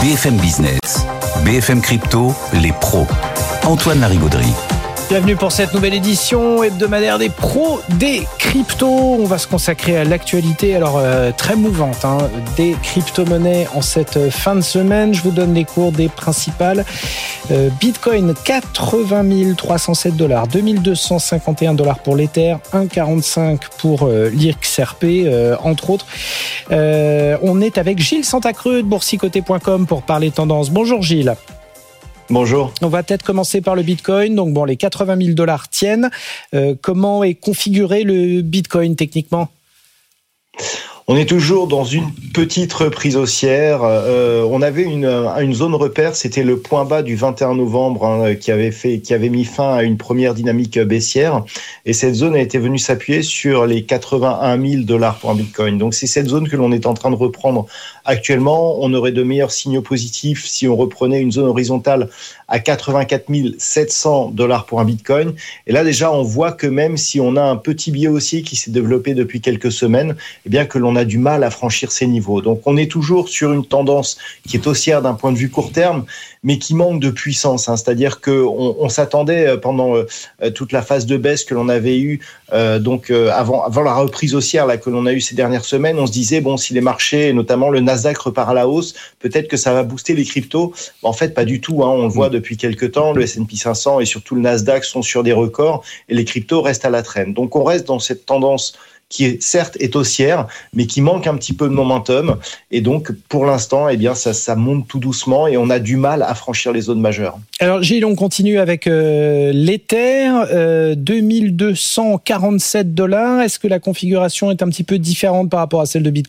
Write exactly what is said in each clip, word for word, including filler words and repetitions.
B F M Business, B F M Crypto, les pros. Antoine Larigauderie. Bienvenue pour cette nouvelle édition hebdomadaire des pros des cryptos. On va se consacrer à l'actualité, alors euh, très mouvante, hein, des crypto-monnaies en cette fin de semaine. Je vous donne les cours des principales. Euh, Bitcoin, quatre-vingt mille trois cent sept dollars, deux mille deux cent cinquante et un dollars pour l'Ether, un virgule quarante-cinq pour euh, l'I X R P, euh, entre autres. Euh, on est avec Gilles Santacreux de boursicoté point com pour parler tendance. Bonjour Gilles. Bonjour. On va peut-être commencer par le Bitcoin. Donc bon, les quatre-vingt mille dollars tiennent. Euh, comment est configuré le Bitcoin techniquement ? On est toujours dans une petite reprise haussière. Euh, on avait une, une zone repère, c'était le point bas du vingt et un novembre hein, qui avait fait, qui avait mis fin à une première dynamique baissière. Et cette zone a été venue s'appuyer sur les quatre-vingt-un mille dollars pour un Bitcoin. Donc c'est cette zone que l'on est en train de reprendre actuellement. On aurait de meilleurs signaux positifs si on reprenait une zone horizontale à quatre-vingt-quatre mille sept cents dollars pour un Bitcoin. Et là déjà, on voit que même si on a un petit biais haussier qui s'est développé depuis quelques semaines, eh bien que l'on a du mal à franchir ces niveaux. Donc on est toujours sur une tendance qui est haussière d'un point de vue court terme, mais qui manque de puissance. Hein. C'est-à-dire qu'on on s'attendait pendant euh, toute la phase de baisse que l'on avait eue, euh, donc euh, avant, avant la reprise haussière là, que l'on a eue ces dernières semaines, on se disait, bon, si les marchés, notamment le Nasdaq, repart à la hausse, peut-être que ça va booster les cryptos. En fait, pas du tout. Hein. On le voit depuis quelques temps, le S and P cinq cents et surtout le Nasdaq sont sur des records et les cryptos restent à la traîne. Donc on reste dans cette tendance qui est certes est haussière, mais qui manque un petit peu de momentum. Et donc, pour l'instant, eh bien, ça, ça monte tout doucement et on a du mal à franchir les zones majeures. Alors, Gilles, on continue avec euh, l'Ether, euh, deux mille deux cent quarante-sept dollars. Est-ce que la configuration est un petit peu différente par rapport à celle de Bitcoin ?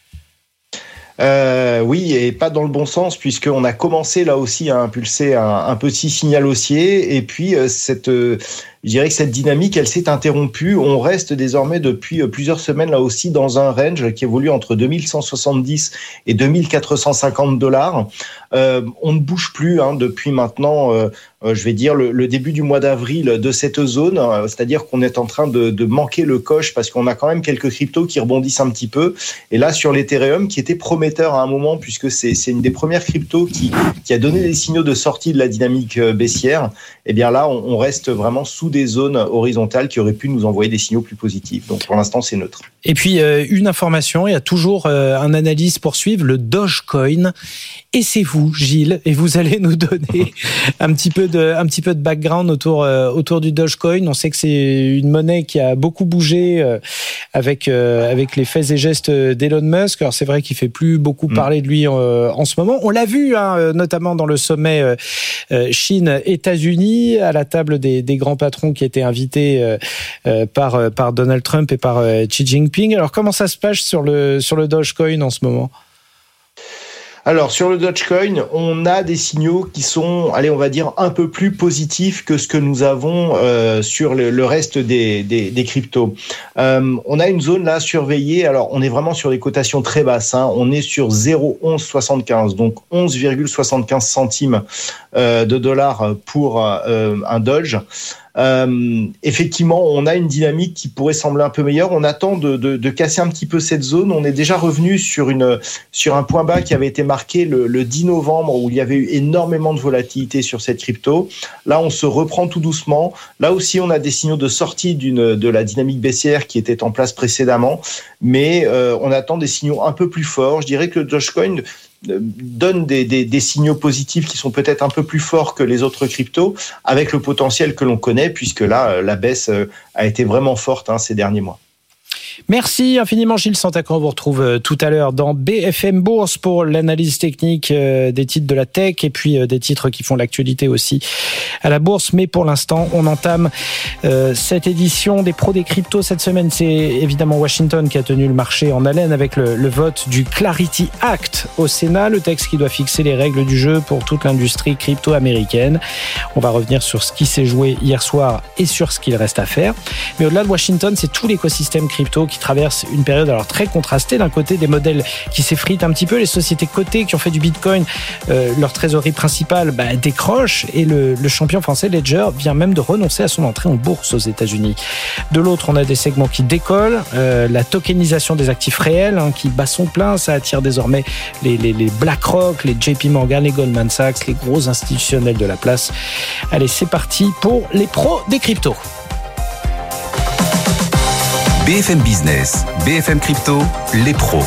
Euh, oui, et pas dans le bon sens, puisqu'on a commencé là aussi à impulser un, un petit signal haussier, et puis euh, cette, euh, je dirais que cette dynamique, elle s'est interrompue. On reste désormais depuis plusieurs semaines là aussi dans un range qui évolue entre deux mille cent soixante-dix et deux mille quatre cent cinquante dollars. Euh, on ne bouge plus hein, depuis maintenant, euh, je vais dire le, le début du mois d'avril de cette zone, euh, c'est-à-dire qu'on est en train de, de manquer le coche parce qu'on a quand même quelques cryptos qui rebondissent un petit peu. Et là, sur l'Ethereum, qui était prometteur à un moment, puisque c'est, c'est une des premières cryptos qui, qui a donné des signaux de sortie de la dynamique baissière, eh bien là, on, on reste vraiment sous des zones horizontales qui auraient pu nous envoyer des signaux plus positifs. Donc pour l'instant, c'est neutre. Et puis, euh, une information, il y a toujours euh, un analyse pour suivre, le Dogecoin. Et c'est vous, Gilles, et vous allez nous donner un petit peu de, un petit peu de background autour, euh, autour du Dogecoin. On sait que c'est une monnaie qui a beaucoup bougé euh, avec, euh, avec les faits et gestes d'Elon Musk. Alors c'est vrai qu'il fait plus beaucoup parler de lui euh, en ce moment. On l'a vu, hein, notamment dans le sommet euh, Chine-États-Unis, à la table des, des grands patrons qui étaient invités euh, euh, par, par Donald Trump et par euh, Xi Jinping. Alors comment ça se passe sur le, sur le Dogecoin en ce moment ? Alors, sur le Dogecoin, on a des signaux qui sont, allez, on va dire, un peu plus positifs que ce que nous avons euh, sur le, le reste des, des, des cryptos. Euh, on a une zone là surveillée. Alors, on est vraiment sur des cotations très basses. Hein. On est sur zéro virgule onze soixante-quinze, donc onze virgule soixante-quinze centimes euh, de dollars pour euh, un Doge. Euh, effectivement, on a une dynamique qui pourrait sembler un peu meilleure. On attend de, de, de casser un petit peu cette zone. On est déjà revenu sur une sur un point bas qui avait été marqué le, le dix novembre où il y avait eu énormément de volatilité sur cette crypto. Là, on se reprend tout doucement. Là aussi, on a des signaux de sortie d'une de la dynamique baissière qui était en place précédemment, mais euh, on attend des signaux un peu plus forts. Je dirais que le Dogecoin donne des, des, des signaux positifs qui sont peut-être un peu plus forts que les autres cryptos, avec le potentiel que l'on connaît, puisque là, la baisse a été vraiment forte hein, ces derniers mois. Merci infiniment Gilles Santacreux. On vous retrouve tout à l'heure dans B F M Bourse pour l'analyse technique des titres de la tech et puis des titres qui font l'actualité aussi à la bourse. Mais pour l'instant, on entame euh, cette édition des pros des cryptos. Cette semaine, c'est évidemment Washington qui a tenu le marché en haleine avec le, le vote du Clarity Act au Sénat, le texte qui doit fixer les règles du jeu pour toute l'industrie crypto américaine. On va revenir sur ce qui s'est joué hier soir et sur ce qu'il reste à faire. Mais au-delà de Washington, c'est tout l'écosystème crypto qui traverse une période alors très contrastée. D'un côté, des modèles qui s'effritent un petit peu, les sociétés cotées qui ont fait du Bitcoin euh, leur trésorerie principale bah, décroche, et le, le champion français Ledger vient même de renoncer à son entrée en bourse aux États-Unis. De l'autre, on a des segments qui décollent, euh, la tokenisation des actifs réels hein, qui bat son plein, ça attire désormais les, les, les BlackRock, les J P Morgan, les Goldman Sachs, les gros institutionnels de la place. Allez, c'est parti pour les pros des cryptos. B F M Business, B F M Crypto, les pros.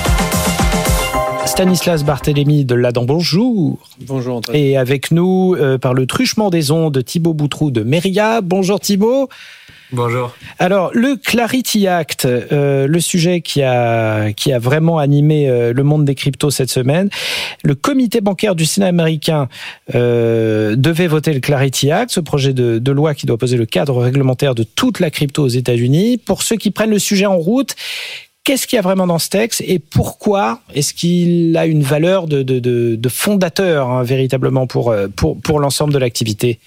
Stanislas Barthélémy de l'Adam, bonjour. Bonjour Antoine. Et avec nous, euh, par le truchement des ondes, Thibaut Boutroux de Meria. Bonjour Thibaut. Bonjour. Alors, le Clarity Act, euh, le sujet qui a, qui a vraiment animé euh, le monde des cryptos cette semaine. Le comité bancaire du Sénat américain euh, devait voter le Clarity Act, ce projet de, de loi qui doit poser le cadre réglementaire de toute la crypto aux États-Unis. Pour ceux qui prennent le sujet en route, qu'est-ce qu'il y a vraiment dans ce texte et pourquoi est-ce qu'il a une valeur de, de, de, de fondateur hein, véritablement pour, pour, pour l'ensemble de l'activité?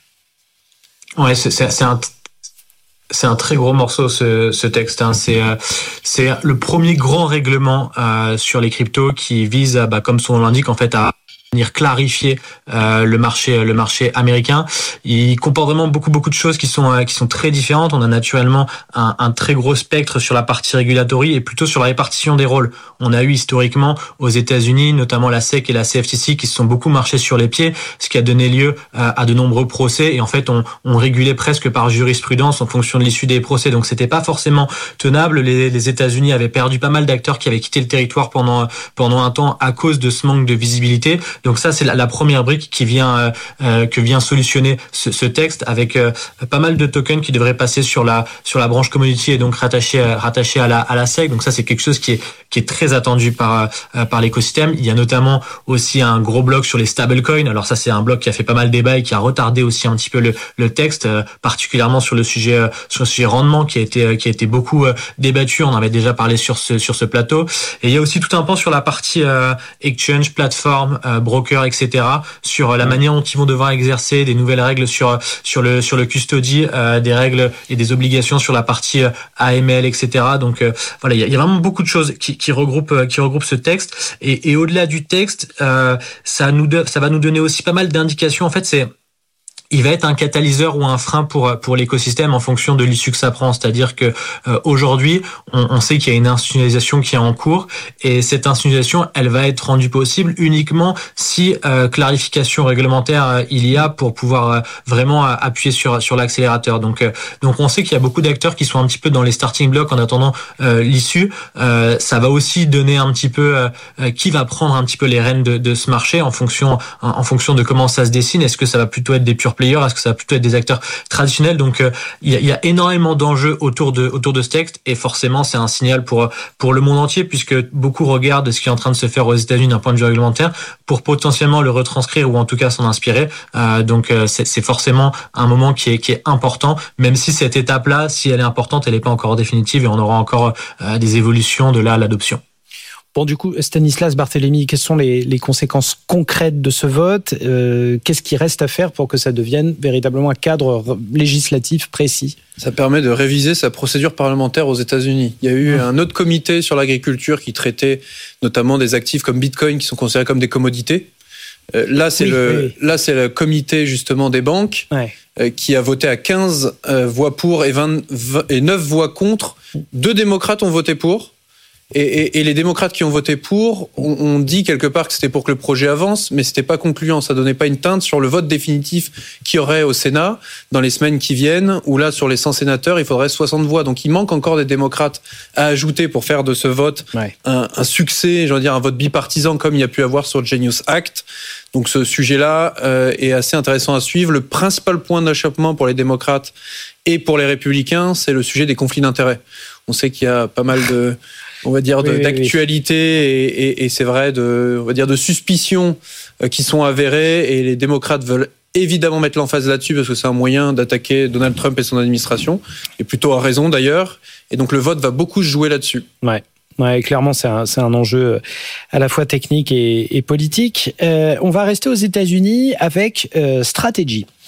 Ouais, c'est, c'est, c'est un... C'est un très gros morceau ce, ce texte. Hein. C'est, euh, c'est le premier grand règlement euh, sur les cryptos qui vise, à, bah, comme son nom l'indique, en fait, à venir clarifier euh, le marché, le marché américain. Il comporte vraiment beaucoup, beaucoup de choses qui sont euh, qui sont très différentes. On a naturellement un, un très gros spectre sur la partie régulatory et plutôt sur la répartition des rôles. On a eu historiquement aux États-Unis, notamment la S E C et la C F T C, qui se sont beaucoup marchés sur les pieds, ce qui a donné lieu euh, à de nombreux procès. Et en fait, on, on régulait presque par jurisprudence en fonction de l'issue des procès. Donc, c'était pas forcément tenable. Les, les États-Unis avaient perdu pas mal d'acteurs qui avaient quitté le territoire pendant pendant un temps à cause de ce manque de visibilité. Donc ça, c'est la, la première brique qui vient euh, euh, que vient solutionner ce, ce texte, avec euh, pas mal de tokens qui devraient passer sur la sur la branche commodity et donc rattaché rattaché à la à la S E C. Donc ça, c'est quelque chose qui est qui est très attendu par euh, par l'écosystème. Il y a notamment aussi un gros bloc sur les stablecoins. Alors ça, c'est un bloc qui a fait pas mal débat et qui a retardé aussi un petit peu le le texte, euh, particulièrement sur le sujet euh, sur le sujet rendement qui a été euh, qui a été beaucoup euh, débattu. On en avait déjà parlé sur ce sur ce plateau. Et il y a aussi tout un pan sur la partie euh, exchange, plateforme, euh, broker, et cetera, sur la manière dont ils vont devoir exercer, des nouvelles règles sur sur le sur le custody, euh, des règles et des obligations sur la partie euh, A M L, et cetera. Donc euh, voilà, il y a, il y a vraiment beaucoup de choses qui, qui regroupent qui regroupent ce texte. Et, et au-delà du texte, euh, ça nous de, ça va nous donner aussi pas mal d'indications. En fait, c'est il va être un catalyseur ou un frein pour pour l'écosystème en fonction de l'issue que ça prend. C'est-à-dire que euh, aujourd'hui, on, on sait qu'il y a une institutionnalisation qui est en cours, et cette institutionnalisation, elle va être rendue possible uniquement si euh, clarification réglementaire euh, il y a pour pouvoir euh, vraiment euh, appuyer sur sur l'accélérateur. Donc euh, donc on sait qu'il y a beaucoup d'acteurs qui sont un petit peu dans les starting blocks en attendant euh, l'issue. Euh, ça va aussi donner un petit peu euh, qui va prendre un petit peu les rênes de, de ce marché en fonction en, en fonction de comment ça se dessine. Est-ce que ça va plutôt être des pure players, est-ce que ça va plutôt être des acteurs traditionnels? Donc euh, il y a, y a énormément d'enjeux autour de autour de ce texte, et forcément c'est un signal pour pour le monde entier, puisque beaucoup regardent ce qui est en train de se faire aux États-Unis d'un point de vue réglementaire pour potentiellement le retranscrire ou en tout cas s'en inspirer. Euh, donc euh, c'est, c'est forcément un moment qui est qui est important, même si cette étape-là, si elle est importante, elle n'est pas encore définitive et on aura encore euh, des évolutions de là à l'adoption. Bon, du coup, Stanislas Barthélémy, quelles sont les, les conséquences concrètes de ce vote? euh, Qu'est-ce qui reste à faire pour que ça devienne véritablement un cadre législatif précis? Ça permet de réviser sa procédure parlementaire aux États-Unis. Il y a eu mmh. un autre comité sur l'agriculture qui traitait notamment des actifs comme Bitcoin qui sont considérés comme des commodités. Euh, là, c'est oui, le oui. là c'est le comité justement des banques ouais. euh, qui a voté à quinze euh, voix pour et, vingt, vingt, et neuf voix contre. Deux démocrates ont voté pour. Et, et, et les démocrates qui ont voté pour ont, ont dit quelque part que c'était pour que le projet avance, mais c'était pas concluant. Ça donnait pas une teinte sur le vote définitif qu'il y aurait au Sénat dans les semaines qui viennent, où là, sur les cent sénateurs, il faudrait soixante voix. Donc, il manque encore des démocrates à ajouter pour faire de ce vote ouais. un, un succès, j'allais dire un vote bipartisan comme il y a pu avoir sur le Genius Act. Donc, ce sujet-là euh, est assez intéressant à suivre. Le principal point d'achoppement pour les démocrates et pour les républicains, c'est le sujet des conflits d'intérêts. On sait qu'il y a pas mal de on va dire de, oui, oui, d'actualité oui. Et, et, et c'est vrai de on va dire de suspicions qui sont avérées, et les démocrates veulent évidemment mettre l'emphase là-dessus parce que c'est un moyen d'attaquer Donald Trump et son administration, et plutôt à raison d'ailleurs, et donc le vote va beaucoup se jouer là-dessus. Ouais. Ouais, clairement, c'est un, c'est un enjeu à la fois technique et, et politique. Euh, on va rester aux États-Unis avec euh, Strategy.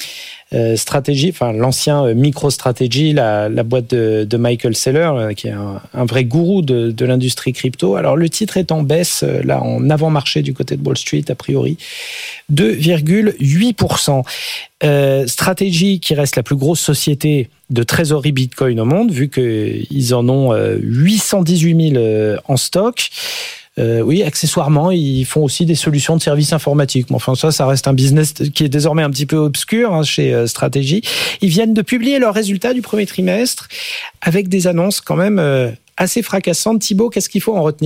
euh, Strategy, enfin l'ancien euh, MicroStrategy, la, la boîte de, de Michael Saylor, euh, qui est un, un vrai gourou de, de l'industrie crypto. Alors le titre est en baisse, euh, là en avant-marché du côté de Wall Street, a priori, deux virgule huit pour cent. Euh, Strategy, qui reste la plus grosse société de trésorerie Bitcoin au monde, vu qu'ils en ont euh, huit cent dix-huit mille euh, en stock. Euh, oui, accessoirement, ils font aussi des solutions de services informatiques. Mais enfin, ça, ça reste un business qui est désormais un petit peu obscur hein, chez euh, Strategy. Ils viennent de publier leurs résultats du premier trimestre avec des annonces quand même euh, assez fracassantes. Thibaut, qu'est-ce qu'il faut en retenir ?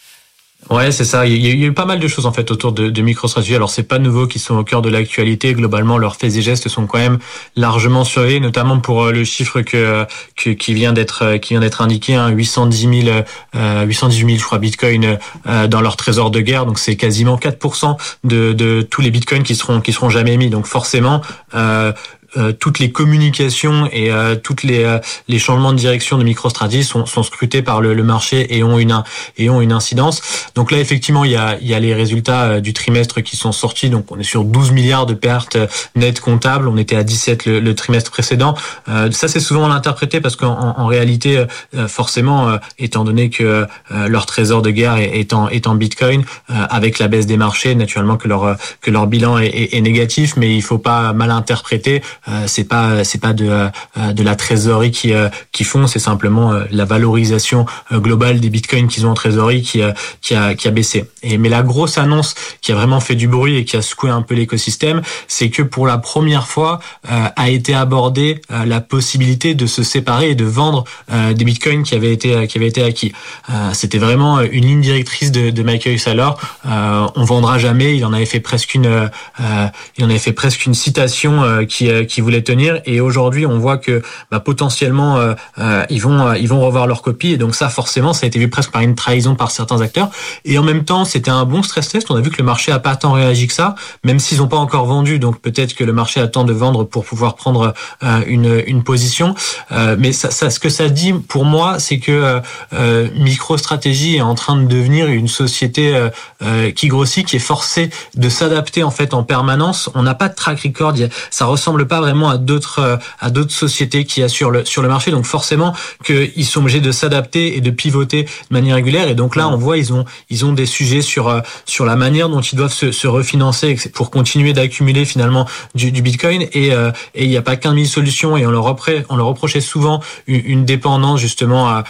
Ouais, c'est ça. Il y a eu pas mal de choses en fait autour de, de MicroStrategy. Alors c'est pas nouveau qu'ils sont au cœur de l'actualité. Globalement, leurs faits et gestes sont quand même largement surveillés, notamment pour le chiffre que, que qui vient d'être qui vient d'être indiqué, hein, huit cent dix mille, euh, huit cent dix-huit mille, je crois, bitcoins euh, dans leur trésor de guerre. Donc c'est quasiment quatre pour cent de, de tous les bitcoins qui seront qui seront jamais émis. Donc forcément. Euh, Euh, toutes les communications et euh, toutes les euh, les changements de direction de MicroStrategy sont sont scrutés par le, le marché et ont une et ont une incidence. Donc là effectivement il y a il y a les résultats du trimestre qui sont sortis. Donc on est sur douze milliards de pertes nettes comptables. On était à dix-sept le, le trimestre précédent. Euh, ça c'est souvent l'interprété parce qu'en en, en réalité euh, forcément euh, étant donné que euh, leur trésor de guerre est, est en est en Bitcoin euh, avec la baisse des marchés naturellement que leur que leur bilan est, est, est négatif. Mais il faut pas mal interpréter. Euh, c'est pas c'est pas de euh, de la trésorerie qui euh, qui font, c'est simplement euh, la valorisation euh, globale des bitcoins qu'ils ont en trésorerie qui euh, qui a qui a baissé. Et mais la grosse annonce qui a vraiment fait du bruit et qui a secoué un peu l'écosystème, c'est que pour la première fois euh, a été abordée euh, la possibilité de se séparer et de vendre euh, des bitcoins qui avaient été qui avaient été acquis. Euh, c'était vraiment une ligne directrice de, de Michael Saylor. Euh, on vendra jamais. Il en avait fait presque une euh, il en avait fait presque une citation euh, qui qui voulaient tenir, et aujourd'hui on voit que bah, potentiellement euh, euh, ils vont euh, ils vont revoir leur copie, et donc ça forcément ça a été vu presque par une trahison par certains acteurs. Et en même temps c'était un bon stress test. On a vu que le marché a pas tant réagi que ça, même s'ils n'ont pas encore vendu, donc peut-être que le marché attend de vendre pour pouvoir prendre euh, une une position. Euh, mais ça, ça ce que ça dit pour moi, c'est que euh, euh, MicroStrategy est en train de devenir une société euh, euh, qui grossit, qui est forcée de s'adapter en fait en permanence. On n'a pas de track record, ça ressemble pas vraiment à d'autres à d'autres sociétés qui assurent le sur le marché, donc forcément qu'ils sont obligés de s'adapter et de pivoter de manière régulière. Et donc là on voit ils ont ils ont des sujets sur sur la manière dont ils doivent se, se refinancer pour continuer d'accumuler finalement du, du Bitcoin. Et euh, et il n'y a pas quinze mille solutions, et on leur reprochait on leur reprochait souvent une, une dépendance justement à,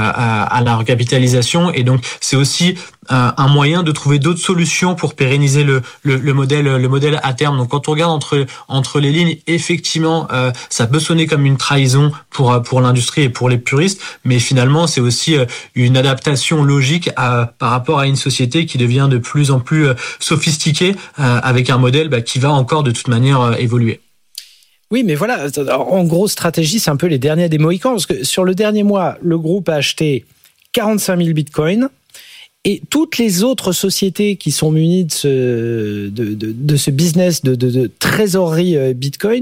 à à la recapitalisation. Et donc c'est aussi un moyen de trouver d'autres solutions pour pérenniser le, le, le modèle le modèle à terme. Donc quand on regarde entre entre les lignes, effectivement euh, ça peut sonner comme une trahison pour pour l'industrie et pour les puristes, mais finalement c'est aussi une adaptation logique à, par rapport à une société qui devient de plus en plus sophistiquée euh, avec un modèle bah, qui va encore de toute manière euh, évoluer. Oui, mais voilà, en gros, Strategy, c'est un peu les derniers des Mohicans, parce que sur le dernier mois, le groupe a acheté quarante-cinq mille bitcoins. Et toutes les autres sociétés qui sont munies de ce, de, de, de ce business de, de, de trésorerie Bitcoin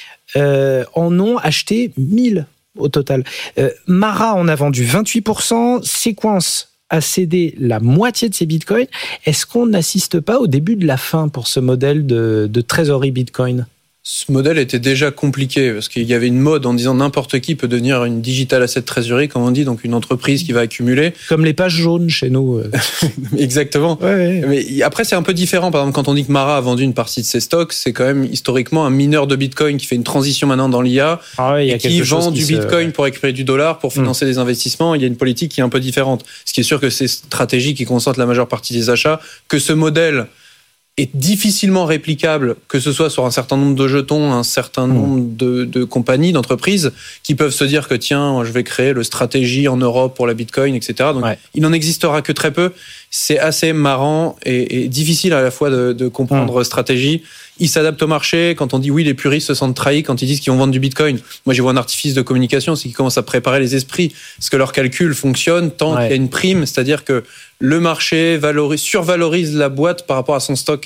euh, en ont acheté mille au total. Euh, Mara en a vendu vingt-huit pour cent, Sequence a cédé la moitié de ses Bitcoins. Est-ce qu'on n'assiste pas au début de la fin pour ce modèle de, de trésorerie Bitcoin ? Ce modèle était déjà compliqué parce qu'il y avait une mode en disant n'importe qui peut devenir une digital asset treasury, comme on dit, donc une entreprise qui va accumuler. Comme les pages jaunes chez nous. Exactement. Ouais, ouais. Mais après, c'est un peu différent. Par exemple, quand on dit que Mara a vendu une partie de ses stocks, c'est quand même historiquement un mineur de Bitcoin qui fait une transition maintenant dans l'I A ah ouais, et qui vend du qui Bitcoin se... pour récupérer du dollar, pour financer mmh. des investissements. Il y a une politique qui est un peu différente. Ce qui est sûr que c'est stratégie qui concentre la majeure partie des achats, que ce modèle est difficilement réplicable, que ce soit sur un certain nombre de jetons, un certain nombre mmh. de, de compagnies, d'entreprises, qui peuvent se dire que tiens, je vais créer le stratégie en Europe pour la Bitcoin, et cetera. Donc, ouais. il n'en existera que très peu. C'est assez marrant et, et difficile à la fois de, de comprendre mmh. stratégie. Ils s'adaptent au marché. Quand on dit oui, les puristes se sentent trahis quand ils disent qu'ils vont vendre du Bitcoin. Moi, j'y vois un artifice de communication, c'est qu'ils commencent à préparer les esprits. Parce que leur calcul fonctionne tant ouais. qu'il y a une prime, c'est-à-dire que le marché valorise, survalorise la boîte par rapport à son stock.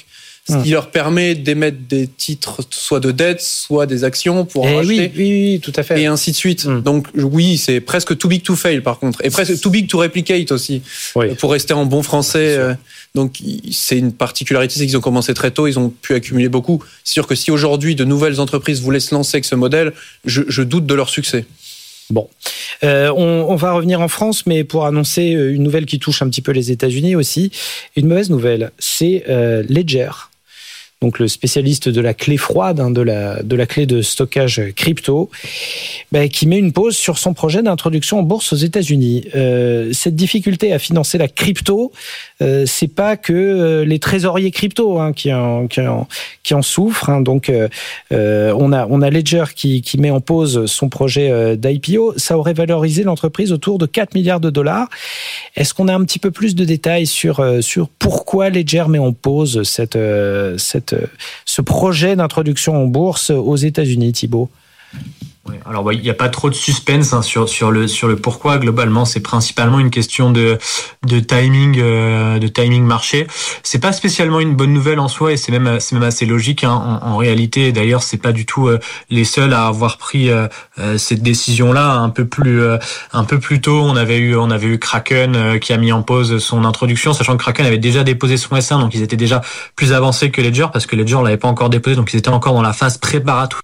ce qui leur permet d'émettre des titres soit de dette, soit des actions pour en et racheter. Oui, oui, oui, tout à fait. Et ainsi de suite. Mm. Donc oui, c'est presque too big to fail par contre. Et presque too big to replicate aussi, oui. pour rester en bon français. Euh, donc c'est une particularité, c'est qu'ils ont commencé très tôt, ils ont pu accumuler beaucoup. C'est sûr que si aujourd'hui de nouvelles entreprises voulaient se lancer avec ce modèle, je, je doute de leur succès. Bon, euh, on, on va revenir en France, mais pour annoncer une nouvelle qui touche un petit peu les États-Unis aussi. Une mauvaise nouvelle, c'est euh, Ledger, donc le spécialiste de la clé froide, hein, de la de la clé de stockage crypto, ben, qui met une pause sur son projet d'introduction en bourse aux États-Unis. Euh, cette difficulté à financer la crypto, euh, c'est pas que euh, les trésoriers crypto hein, qui en qui en qui en souffrent. Hein. Donc euh, on a on a Ledger qui qui met en pause son projet euh, d'I P O. Ça aurait valorisé l'entreprise autour de quatre milliards de dollars. Est-ce qu'on a un petit peu plus de détails sur euh, sur pourquoi Ledger met en pause cette euh, cette ce projet d'introduction en bourse aux États-Unis, Thibaut? Oui, alors il ouais, n'y a pas trop de suspense hein, sur sur le sur le pourquoi. Globalement, c'est principalement une question de de timing euh, de timing marché. C'est pas spécialement une bonne nouvelle en soi et c'est même c'est même assez logique hein, en, en réalité. D'ailleurs, c'est pas du tout euh, les seuls à avoir pris euh, euh, cette décision-là un peu plus euh, un peu plus tôt. On avait eu on avait eu Kraken euh, qui a mis en pause son introduction, sachant que Kraken avait déjà déposé son S un, donc ils étaient déjà plus avancés que Ledger parce que Ledger l'avait pas encore déposé, donc ils étaient encore dans la phase préparatoire.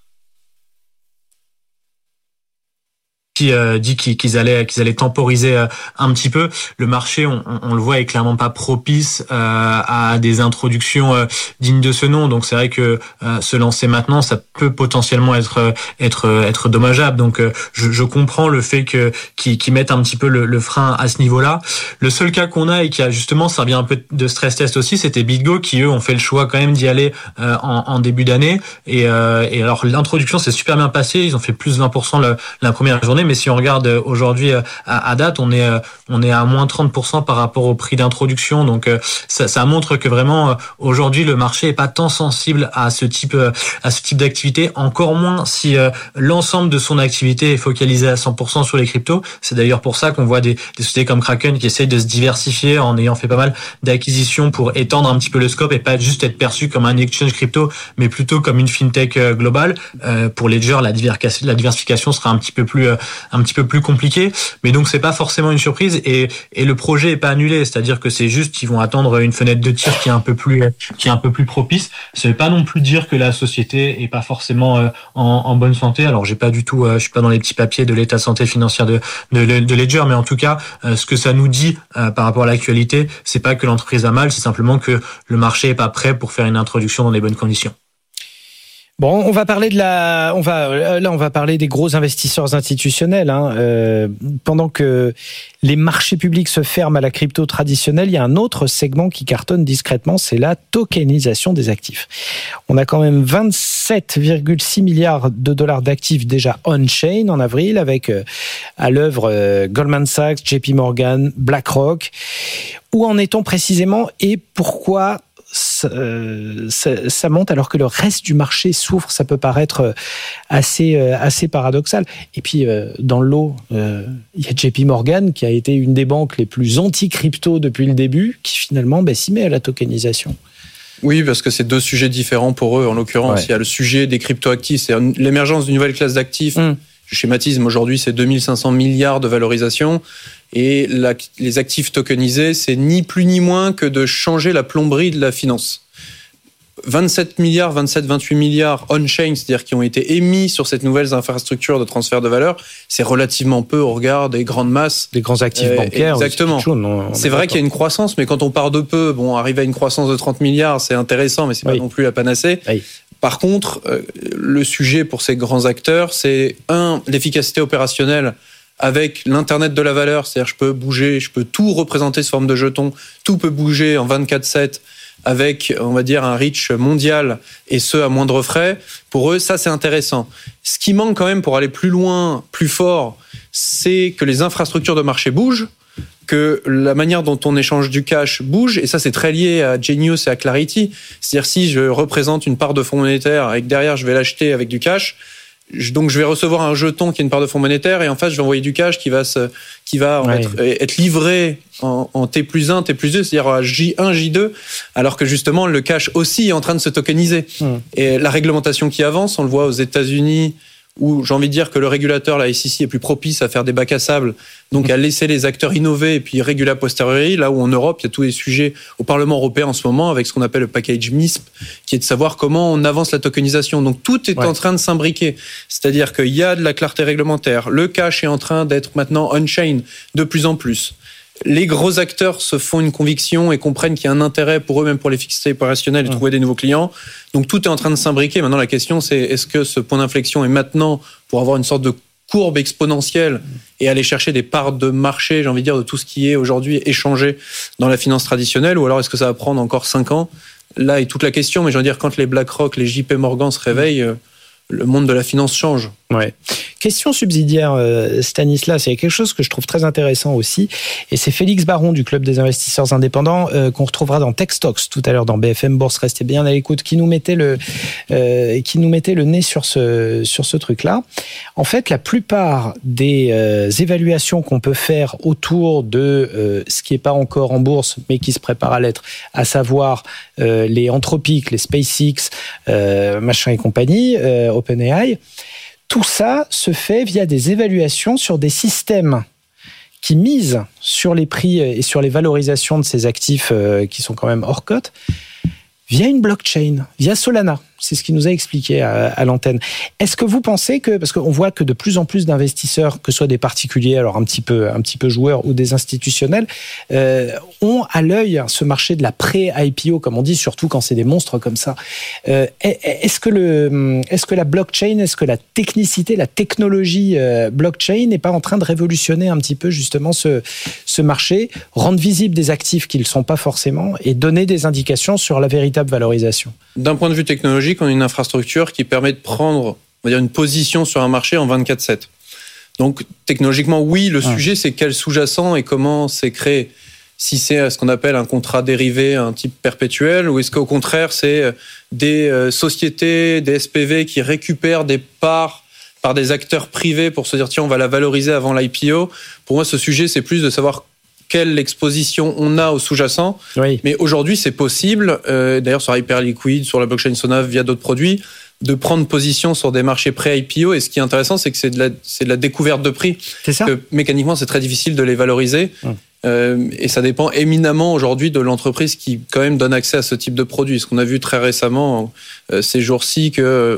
Qui euh, dit qu'ils, qu'ils allaient qu'ils allaient temporiser euh, un petit peu le marché. On, on, on le voit, est clairement pas propice euh, à des introductions euh, dignes de ce nom. Donc c'est vrai que euh, se lancer maintenant, ça peut potentiellement être être être dommageable. Donc euh, je, je comprends le fait que qu'ils, qu'ils mettent un petit peu le, le frein à ce niveau-là. Le seul cas qu'on a et qui a justement servi un peu de stress test aussi, c'était BitGo qui eux ont fait le choix quand même d'y aller euh, en, en début d'année. Et, euh, et alors l'introduction s'est super bien passée. Ils ont fait plus de vingt pour cent le, la première journée. Mais si on regarde aujourd'hui à, à date, on est on est à moins trente pour cent par rapport au prix d'introduction. Donc ça, ça montre que vraiment aujourd'hui le marché est pas tant sensible à ce type à ce type d'activité, encore moins si l'ensemble de son activité est focalisé à cent pour cent sur les cryptos. C'est d'ailleurs pour ça qu'on voit des, des sociétés comme Kraken qui essayent de se diversifier en ayant fait pas mal d'acquisitions pour étendre un petit peu le scope et pas juste être perçu comme un exchange crypto, mais plutôt comme une fintech globale. Euh, pour Ledger, la diversification, la diversification sera un petit peu plus un petit peu plus compliqué, mais donc c'est pas forcément une surprise et et le projet est pas annulé, c'est-à-dire que c'est juste qu'ils vont attendre une fenêtre de tir qui est un peu plus qui est un peu plus propice. Ça veut pas non plus dire que la société est pas forcément euh, en, en bonne santé. Alors j'ai pas du tout, euh, je suis pas dans les petits papiers de l'état de santé financière de de, de Ledger, mais en tout cas euh, ce que ça nous dit euh, par rapport à l'actualité, c'est pas que l'entreprise a mal, c'est simplement que le marché est pas prêt pour faire une introduction dans les bonnes conditions. Bon, on va parler de la, on va là, on va parler des gros investisseurs institutionnels. Hein. Euh, pendant que les marchés publics se ferment à la crypto traditionnelle, il y a un autre segment qui cartonne discrètement, c'est la tokenisation des actifs. On a quand même vingt-sept virgule six milliards de dollars d'actifs déjà on-chain en avril, avec euh, à l'œuvre euh, Goldman Sachs, J P Morgan, BlackRock. Où en est-on précisément et pourquoi Ça, ça, ça monte alors que le reste du marché souffre? Ça peut paraître assez, assez paradoxal. Et puis, dans le lot, il y a J P Morgan qui a été une des banques les plus anti-crypto depuis le début, qui finalement ben, s'y met à la tokenisation. Oui, parce que c'est deux sujets différents pour eux. En l'occurrence, ouais. Il y a le sujet des crypto-actifs, c'est l'émergence d'une nouvelle classe d'actifs. Mmh. Je schématise, aujourd'hui, c'est deux mille cinq cents milliards de valorisation. Et la, les actifs tokenisés, c'est ni plus ni moins que de changer la plomberie de la finance. vingt-sept milliards, vingt-sept, vingt-huit milliards on-chain, c'est-à-dire qui ont été émis sur cette nouvelle infrastructure de transfert de valeur, c'est relativement peu au regard des grandes masses. Des grands actifs euh, bancaires. Exactement. Chose, non, c'est vrai qu'il y a une croissance, mais quand on part de peu, bon, arriver à une croissance de trente milliards, c'est intéressant, mais c'est oui. pas non plus la panacée. Oui. Par contre, euh, le sujet pour ces grands acteurs, c'est un, l'efficacité opérationnelle avec l'Internet de la valeur, c'est-à-dire je peux bouger, je peux tout représenter sous forme de jetons, tout peut bouger en vingt-quatre sept avec, on va dire, un reach mondial et ce, à moindre frais. Pour eux, ça, c'est intéressant. Ce qui manque quand même pour aller plus loin, plus fort, c'est que les infrastructures de marché bougent, que la manière dont on échange du cash bouge, et ça, c'est très lié à Genius et à Clarity. C'est-à-dire, si je représente une part de fonds monétaires et que derrière, je vais l'acheter avec du cash, Donc, je vais recevoir un jeton qui est une part de fonds monétaire et en face, je vais envoyer du cash qui va, se, qui va ouais. être, être livré en, en T plus un, T plus deux, c'est-à-dire à J un, J deux, alors que justement, le cash aussi est en train de se tokeniser. Mmh. Et la réglementation qui avance, on le voit aux États-Unis, où j'ai envie de dire que le régulateur, la S E C, est plus propice à faire des bacs à sable, donc à laisser les acteurs innover et puis réguler a posteriori, là où en Europe, il y a tous les sujets au Parlement européen en ce moment, avec ce qu'on appelle le package M I S P, qui est de savoir comment on avance la tokenisation. Donc tout est ouais. en train de s'imbriquer. C'est-à-dire qu'il y a de la clarté réglementaire, le cash est en train d'être maintenant on-chain de plus en plus. Les gros acteurs se font une conviction et comprennent qu'il y a un intérêt pour eux, même pour les fixer opérationnels, de trouver des nouveaux clients. Donc tout est en train de s'imbriquer. Maintenant, la question, c'est est-ce que ce point d'inflexion est maintenant pour avoir une sorte de courbe exponentielle et aller chercher des parts de marché, j'ai envie de dire, de tout ce qui est aujourd'hui échangé dans la finance traditionnelle, ou alors est-ce que ça va prendre encore cinq ans ? Là est toute la question, mais j'ai envie de dire, quand les BlackRock, les J P Morgan se réveillent, le monde de la finance change. Ouais. Question subsidiaire, euh, Stanislas, il y a quelque chose que je trouve très intéressant aussi, et c'est Félix Baron du Club des investisseurs indépendants, euh, qu'on retrouvera dans Techstocks tout à l'heure dans B F M Bourse, restez bien à l'écoute, qui nous mettait le, euh, qui nous mettait le nez sur ce, sur ce truc-là. En fait, la plupart des euh, évaluations qu'on peut faire autour de euh, ce qui n'est pas encore en bourse, mais qui se prépare à l'être, à savoir euh, les Anthropic, les SpaceX, euh, machin et compagnie, euh, OpenAI, tout ça se fait via des évaluations sur des systèmes qui misent sur les prix et sur les valorisations de ces actifs qui sont quand même hors cote, via une blockchain, via Solana. C'est ce qu'il nous a expliqué à, à l'antenne. Est-ce que vous pensez que, parce qu'on voit que de plus en plus d'investisseurs, que ce soit des particuliers, alors un petit peu, un petit peu joueurs ou des institutionnels, euh, ont à l'œil ce marché de la pré-I P O, comme on dit, surtout quand c'est des monstres comme ça. Euh, est-ce que le, est-ce que la blockchain, est-ce que la technicité, la technologie euh, blockchain n'est pas en train de révolutionner un petit peu justement ce, ce marché, rendre visibles des actifs qui ne le sont pas forcément et donner des indications sur la véritable valorisation? D'un point de vue technologique, on a une infrastructure qui permet de prendre, on va dire, une position sur un marché en vingt-quatre sept. Donc, technologiquement, oui, le ouais. sujet, c'est quel sous-jacent et comment c'est créé. Si c'est ce qu'on appelle un contrat dérivé, un type perpétuel, ou est-ce qu'au contraire, c'est des sociétés, des S P V qui récupèrent des parts par des acteurs privés pour se dire, tiens, on va la valoriser avant l'I P O. Pour moi, ce sujet, c'est plus de savoir quelle exposition on a au sous-jacent. Oui. Mais aujourd'hui, c'est possible, euh, d'ailleurs sur Hyperliquid, sur la blockchain Solana, via d'autres produits, de prendre position sur des marchés pré-I P O. Et ce qui est intéressant, c'est que c'est de la, c'est de la découverte de prix. C'est ça. Que, mécaniquement, c'est très difficile de les valoriser. Hum. Euh, et ça dépend éminemment aujourd'hui de l'entreprise qui quand même donne accès à ce type de produit. Ce qu'on a vu très récemment euh, ces jours-ci, que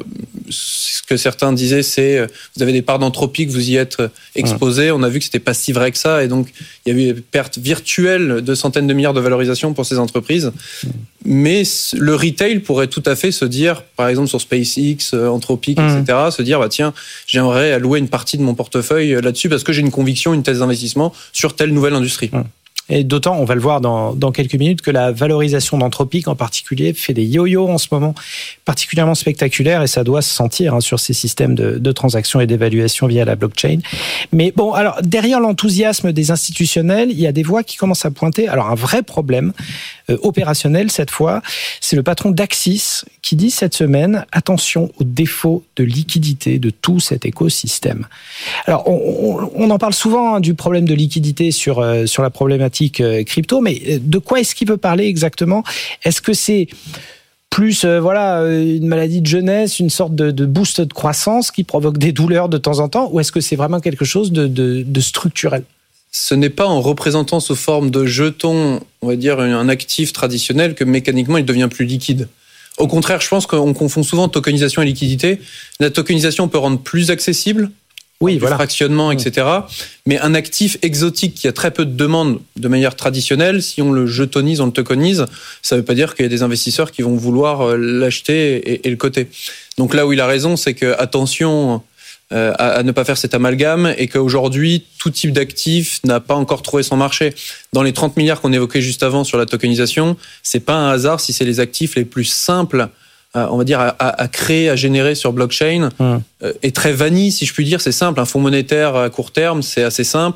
ce que certains disaient, c'est euh, vous avez des parts d'Anthropic, vous y êtes exposé. On a vu que c'était pas si vrai que ça, et donc il y a eu une perte virtuelle de centaines de milliards de valorisation pour ces entreprises. Mais le retail pourrait tout à fait se dire, par exemple sur SpaceX, Anthropic, mmh. et cetera, se dire bah tiens, j'aimerais allouer une partie de mon portefeuille là-dessus parce que j'ai une conviction, une thèse d'investissement sur telle nouvelle industrie. Mmh. Et d'autant, on va le voir dans, dans quelques minutes, que la valorisation d'Anthropic en particulier fait des yo-yo en ce moment, particulièrement spectaculaires, et ça doit se sentir hein, sur ces systèmes de, de transactions et d'évaluation via la blockchain. Mais bon, alors derrière l'enthousiasme des institutionnels, il y a des voix qui commencent à pointer. Alors un vrai problème euh, opérationnel cette fois, c'est le patron d'Axis qui dit cette semaine attention au défaut de liquidité de tout cet écosystème. Alors on, on, on en parle souvent hein, du problème de liquidité sur euh, sur la problématique crypto, mais de quoi est-ce qu'il veut parler exactement? Est-ce que c'est plus euh, voilà une maladie de jeunesse, une sorte de, de boost de croissance qui provoque des douleurs de temps en temps, ou est-ce que c'est vraiment quelque chose de, de, de structurel? Ce n'est pas en représentant sous forme de jeton, on va dire un actif traditionnel, que mécaniquement il devient plus liquide. Au contraire, je pense qu'on confond souvent tokenisation et liquidité. La tokenisation peut rendre plus accessible, oui, du voilà. fractionnement, et cetera. Mais un actif exotique qui a très peu de demandes de manière traditionnelle, si on le jetonise, on le tokenise, ça ne veut pas dire qu'il y a des investisseurs qui vont vouloir l'acheter et, et le coter. Donc là où il a raison, c'est que attention euh, à, à ne pas faire cet amalgame, et qu'aujourd'hui, tout type d'actif n'a pas encore trouvé son marché. Dans les trente milliards qu'on évoquait juste avant sur la tokenisation, c'est pas un hasard si c'est les actifs les plus simples, on va dire, à, à créer, à générer sur blockchain, mmh. et très vanille, si je puis dire. C'est simple, un fonds monétaire à court terme, c'est assez simple.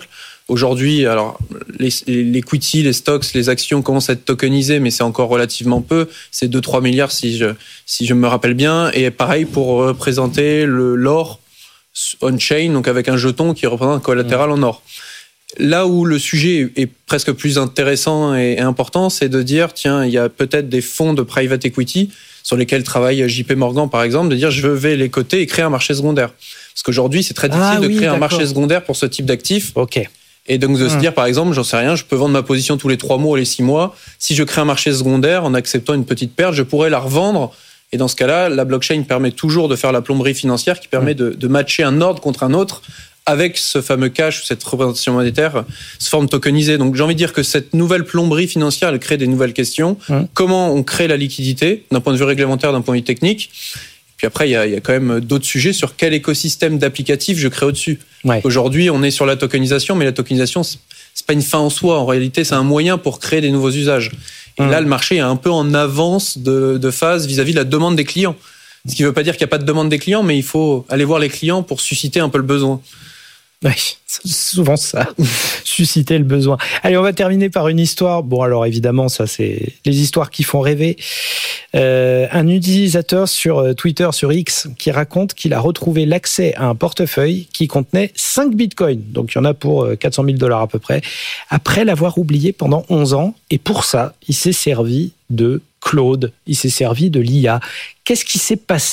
Aujourd'hui, alors les, les equity, les stocks, les actions commencent à être tokenisées, mais c'est encore relativement peu. C'est deux à trois milliards si je, si je me rappelle bien. Et pareil pour représenter le, l'or on-chain, donc avec un jeton qui représente un collatéral mmh. en or. Là où le sujet est presque plus intéressant et important, c'est de dire, tiens, il y a peut-être des fonds de private equity sur lesquels travaille J P Morgan, par exemple, de dire, je vais les coter et créer un marché secondaire. Parce qu'aujourd'hui, c'est très difficile ah, de oui, créer d'accord. un marché secondaire pour ce type d'actifs. Ok. Et donc de mmh. se dire, par exemple, j'en sais rien, je peux vendre ma position tous les trois mois ou les six mois. Si je crée un marché secondaire, en acceptant une petite perte, je pourrais la revendre. Et dans ce cas-là, la blockchain permet toujours de faire la plomberie financière qui permet mmh. de, de matcher un ordre contre un autre avec ce fameux cash, cette représentation monétaire, se forme tokenisée. Donc j'ai envie de dire que cette nouvelle plomberie financière, elle crée des nouvelles questions. Mmh. Comment on crée la liquidité, d'un point de vue réglementaire, d'un point de vue technique. Puis après, il y a, il y a quand même d'autres sujets sur quel écosystème d'applicatifs je crée au-dessus. Ouais. Aujourd'hui, on est sur la tokenisation, mais la tokenisation, c'est pas une fin en soi. En réalité, c'est un moyen pour créer des nouveaux usages. Et mmh. là, le marché est un peu en avance de, de phase vis-à-vis de la demande des clients. Ce qui ne veut pas dire qu'il n'y a pas de demande des clients, mais il faut aller voir les clients pour susciter un peu le besoin. Oui, c'est souvent ça, susciter le besoin. Allez, on va terminer par une histoire. Bon, alors évidemment, ça, c'est les histoires qui font rêver. Euh, un utilisateur sur Twitter, sur X, qui raconte qu'il a retrouvé l'accès à un portefeuille qui contenait cinq bitcoins. Donc, il y en a pour quatre cent mille dollars à peu près. Après l'avoir oublié pendant onze ans. Et pour ça, il s'est servi de Claude. Il s'est servi de l'I A. Qu'est-ce qui s'est passé ?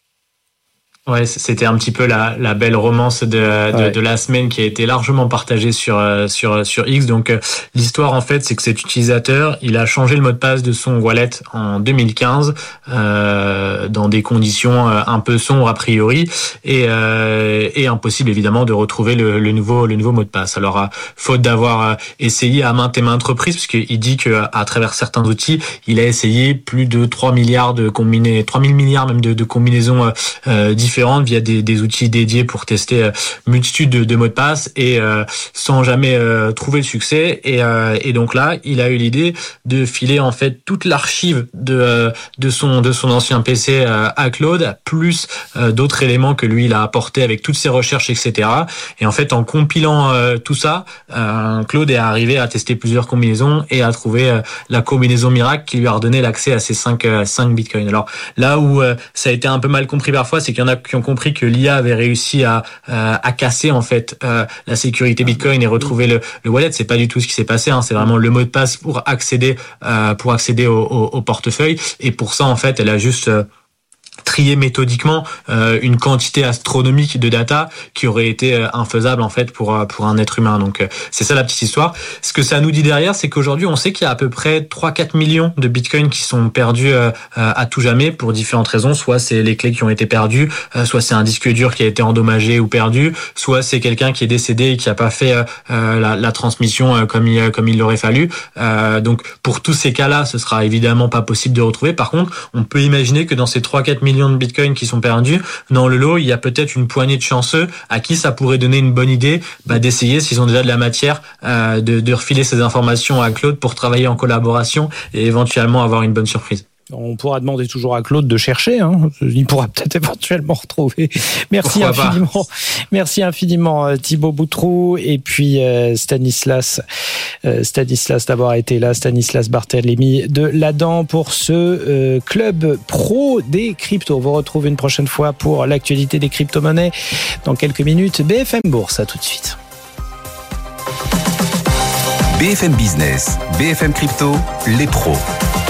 Ouais, c'était un petit peu la, la belle romance de, de, ouais. de la semaine qui a été largement partagée sur sur sur X. Donc l'histoire en fait, c'est que cet utilisateur, il a changé le mot de passe de son wallet en deux mille quinze euh, dans des conditions un peu sombres a priori et euh, et impossible évidemment de retrouver le, le nouveau le nouveau mot de passe. Alors faute d'avoir essayé à maintes et maintes reprises, puisqu'il dit que à travers certains outils, il a essayé plus de trois milliards de combinaisons, trois mille milliards même de, de combinaisons euh, différentes via des, des outils dédiés pour tester euh, multitude de, de mots de passe et euh, sans jamais euh, trouver le succès et, euh, et donc là il a eu l'idée de filer en fait toute l'archive de euh, de son de son ancien P C euh, à Claude plus euh, d'autres éléments que lui il a apporté avec toutes ses recherches etc et en fait en compilant euh, tout ça euh, Claude est arrivé à tester plusieurs combinaisons et à trouver euh, la combinaison miracle qui lui a redonné l'accès à ces cinq euh, cinq bitcoins. Alors là où euh, ça a été un peu mal compris parfois, c'est qu'il y en a qui ont compris que l'I A avait réussi à euh, à casser en fait euh, la sécurité Bitcoin et retrouver le, le wallet. C'est pas du tout ce qui s'est passé. Hein. C'est vraiment le mot de passe pour accéder euh, pour accéder au, au, au portefeuille. Et pour ça en fait, elle a juste euh, trier méthodiquement euh, une quantité astronomique de data qui aurait été euh, infaisable en fait pour euh, pour un être humain. Donc euh, c'est ça la petite histoire. Ce que ça nous dit derrière, c'est qu'aujourd'hui on sait qu'il y a à peu près trois à quatre millions de bitcoins qui sont perdus euh, à tout jamais pour différentes raisons. Soit c'est les clés qui ont été perdues, euh, soit c'est un disque dur qui a été endommagé ou perdu, soit c'est quelqu'un qui est décédé et qui a pas fait euh, la, la transmission euh, comme il comme il l'aurait fallu. Euh, donc pour tous ces cas-là, ce sera évidemment pas possible de retrouver. Par contre, on peut imaginer que dans ces trois à quatre millions de bitcoins qui sont perdus, dans le lot, il y a peut-être une poignée de chanceux à qui ça pourrait donner une bonne idée bah, d'essayer, s'ils ont déjà de la matière, euh, de, de refiler ces informations à Claude pour travailler en collaboration et éventuellement avoir une bonne surprise. On pourra demander toujours à Claude de chercher, hein. Il pourra peut-être éventuellement retrouver. Merci Pourquoi infiniment, pas. Merci infiniment Thibaut Boutroux et puis euh, Stanislas, euh, Stanislas d'avoir été là, Stanislas Barthélémy de l'Adam pour ce euh, club pro des cryptos. On vous retrouve une prochaine fois pour l'actualité des crypto-monnaies dans quelques minutes. B F M Bourse, à tout de suite. B F M Business, B F M Crypto, les pros.